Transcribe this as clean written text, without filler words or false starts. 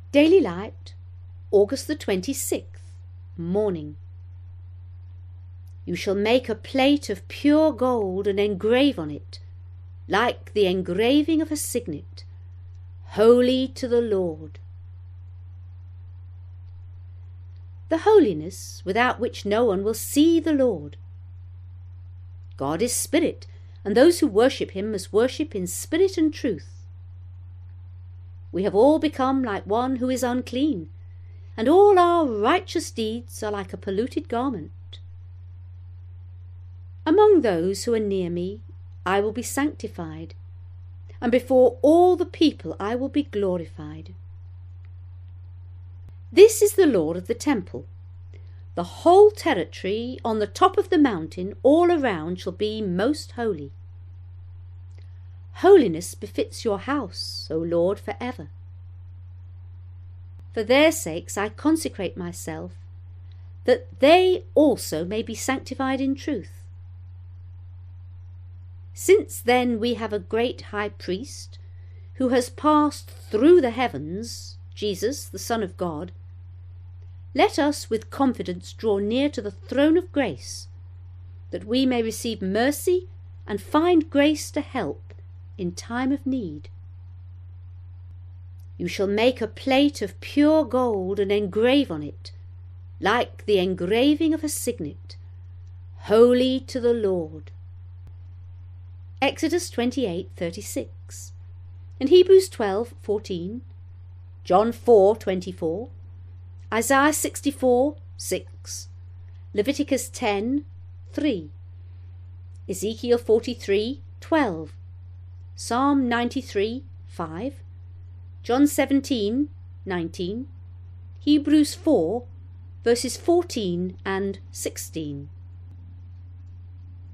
Daily Light, August the 26th, morning. You shall make a plate of pure gold and engrave on it, like the engraving of a signet, holy to the Lord. The holiness without which no one will see the Lord. God is spirit, and those who worship him must worship in spirit and truth. We have all become like one who is unclean, and all our righteous deeds are like a polluted garment. Among those who are near me, I will be sanctified, and before all the people I will be glorified. This is the Lord of the temple. The whole territory on the top of the mountain all around shall be most holy. Holiness befits your house, O Lord, for ever. For their sakes I consecrate myself, that they also may be sanctified in truth. Since then we have a great high priest, who has passed through the heavens, Jesus, the Son of God, let us with confidence draw near to the throne of grace, that we may receive mercy and find grace to help in time of need. You shall make a plate of pure gold and engrave on it, like the engraving of a signet, holy to the Lord. Exodus 28:36, and Hebrews 12:14, John 4:24, Isaiah 64:6, Leviticus 10:3, Ezekiel 43:12, Psalm 93:5, John 17:19, Hebrews 4 verses 14 and 16.